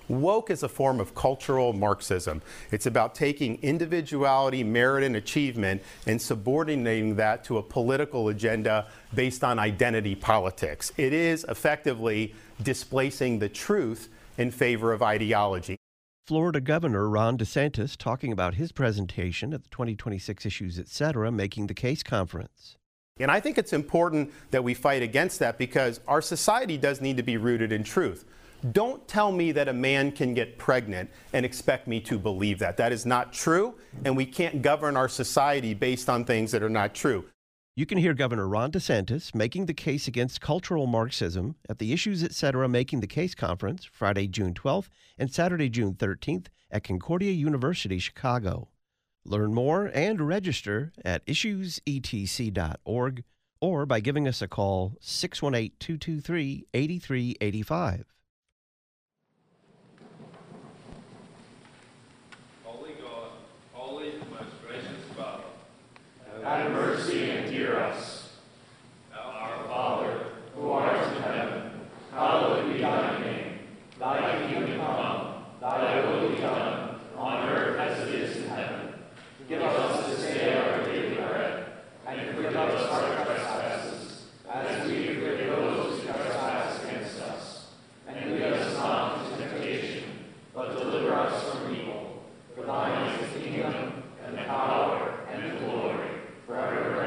Woke is a form of cultural Marxism. It's about taking individuality, merit, and achievement and subordinating that to a political agenda based on identity politics. It is effectively displacing the truth in favor of ideology. Florida Governor Ron DeSantis talking about his presentation at the 2026 Issues Etc. Making the Case conference. And I think it's important that we fight against that because our society does need to be rooted in truth. Don't tell me that a man can get pregnant and expect me to believe that. That is not true, and we can't govern our society based on things that are not true. You can hear Governor Ron DeSantis making the case against cultural Marxism at the Issues Etc. Making the Case conference Friday, June 12th and Saturday, June 13th at Concordia University, Chicago. Learn more and register at issuesetc.org or by giving us a call 618-223-8385. Holy God, holy and most gracious Father, have mercy and hear us. Our Father, who art in heaven, hallowed be thy name. Thy kingdom come, thy will be done, on earth as it is in heaven. Give us this day our daily bread, and forgive us our trespasses, as we forgive those who trespass against us. And lead us not into temptation, but deliver us from evil. For thine is the kingdom, and the power, and the glory, forever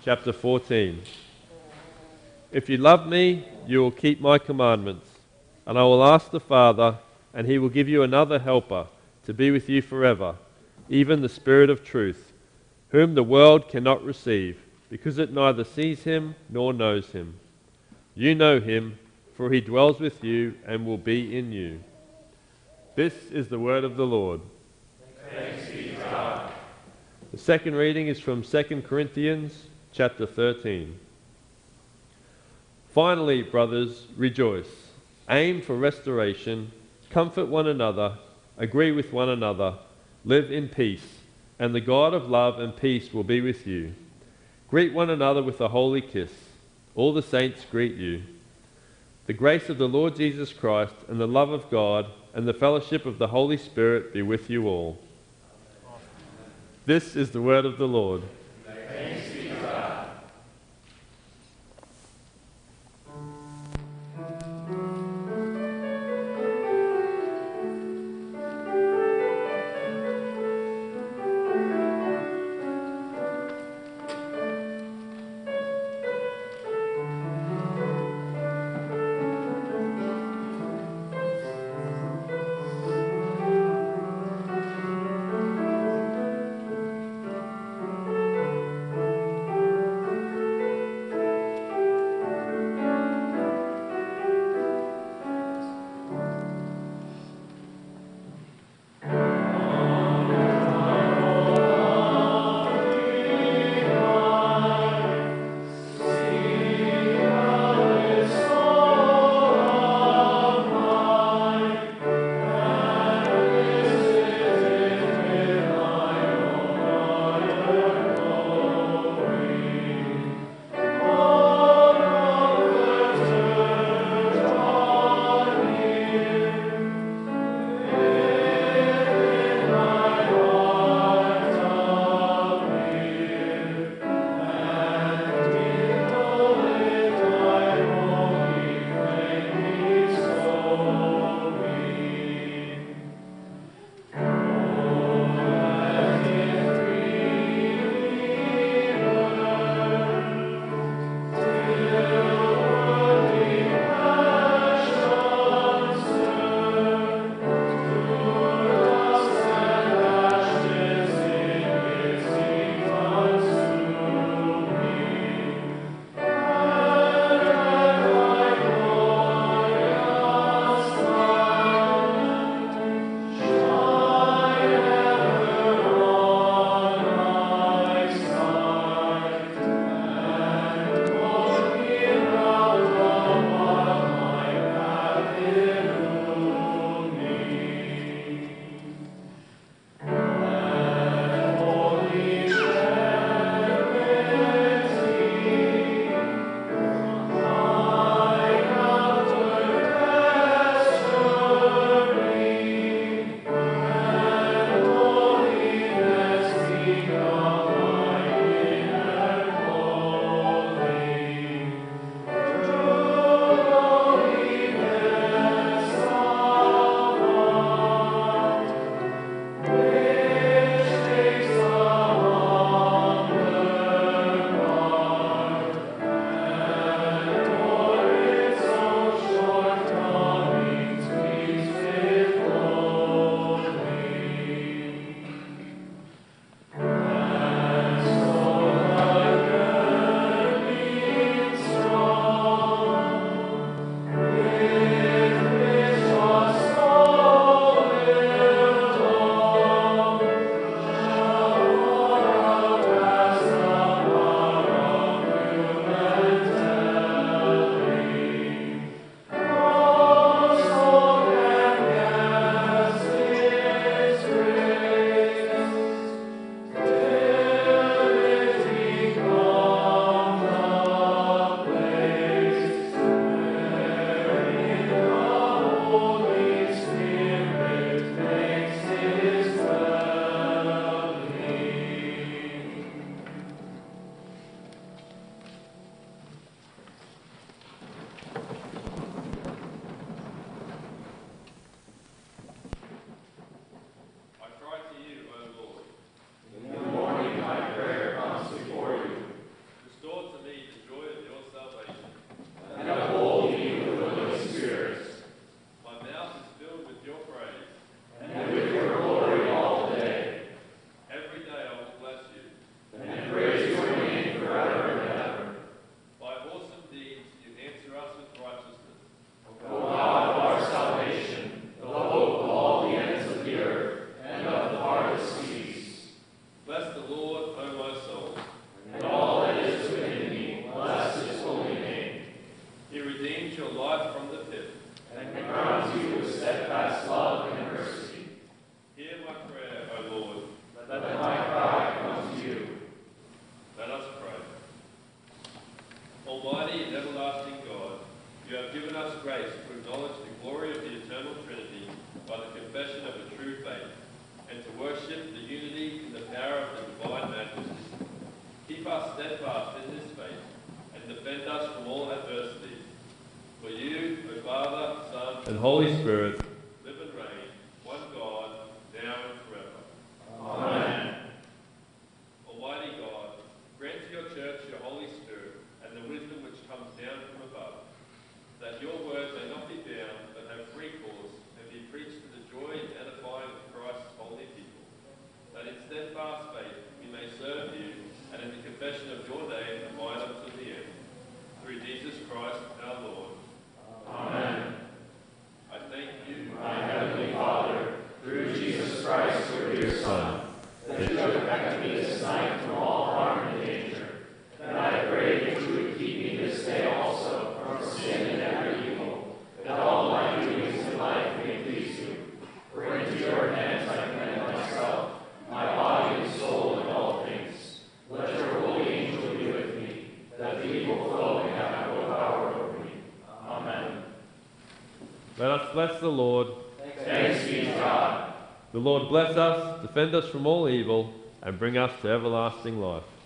chapter 14. If you love me, you will keep my commandments, and I will ask the Father, and he will give you another helper to be with you forever, even the Spirit of truth, whom the world cannot receive, because it neither sees him nor knows him. You know him, for he dwells with you and will be in you. This is the word of the Lord. Thanks be to God. The second reading is from 2 Corinthians chapter 13. Finally, brothers, rejoice. Aim for restoration, comfort one another, agree with one another, live in peace, and the God of love and peace will be with you. Greet one another with a holy kiss. All the saints greet you. The grace of the Lord Jesus Christ and the love of God and the fellowship of the Holy Spirit be with you all. This is the word of the Lord. Thanks be to God. life from the pit. and crowns you with steadfast love and mercy. Hear my prayer, O Lord. Let my cry come to you. Let us pray. Almighty and everlasting God, you have given us grace to acknowledge the glory of the eternal Trinity by the confession of a true faith, and to worship the unity in the power of the divine majesty. Keep us steadfast in this faith, and defend us from all adversities. For you, O Father, Son, and Holy Spirit, live and reign, one God, now and forever. Amen. Almighty God, grant to your church your Holy Spirit and the wisdom which comes down from above, that your word may not be bound, but have free course, and be preached to the joy and edifying of Christ's holy people, that in steadfast faith we may serve you, and in the confession of your name abide unto the end. Through Jesus Christ our Lord. Amen. I thank you, My heavenly Father, through Jesus Christ, your dear Son, that you have protected me this night from all harm and danger. And I pray that you would keep me this day also from sin and every evil, that all my doings in life may please you. For into your hands I commend myself, my body and soul and all things. Let your holy angel be with me, that the evil foe may have no power over me. Amen. let us bless the Lord. Thanks be to God. The Lord bless us, defend us from all evil, and bring us to everlasting life.